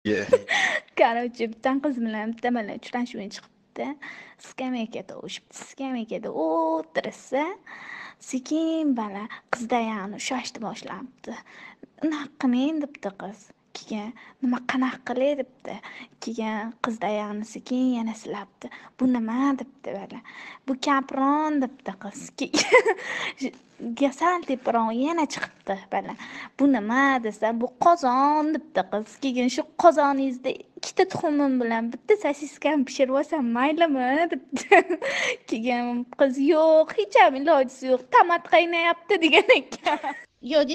Yeah. Короче, bitta qiz bilan bitta bola uchrashuvga chiqibdi. Skameykada o'shibdi. Skameykada o'tirsa, sekin bola qizda ya'ni shoshdi boshlabdi. Unaqa qilmang debdi qiz. Keyin nima qanaqa qilay debdi. Keyin qizda ya'ni sekin yana silabdi. Bu nima debdi bola. Bu kapron debdi qiz. Keyin sal teproq yana chiqibdi bola. Bu nima desa, bu qozon debdi qiz. Keyin shu qozoningizda ikkita tuxumim bilan bitta sosiskani pishirib olsam maylimi debdi. Keyin qiz yo'q, hech ham ilojisi yo'q, tomat qaynayapti degan ekan. Yo,